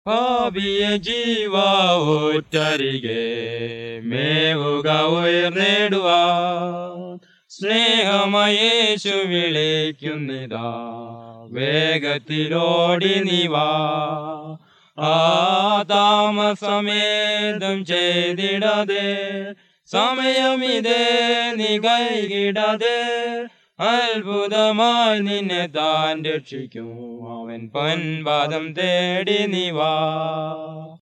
പാപിയെ ജീവോറ്റരികെ മേവുക ഉയർന്നിടുവാൻ സ്നേഹമയേശു വിളിക്കുന്നിതാ വേഗത്തിലോടി നീവാ താമസമേതും ചെയ്തിടതെ സമയമിതേ നീ കൈകിടതെ അത്ഭുതമായി നിന്നെ താൻ രക്ഷിക്കും അവൻ പൊൻപാദം തേടി നീവാ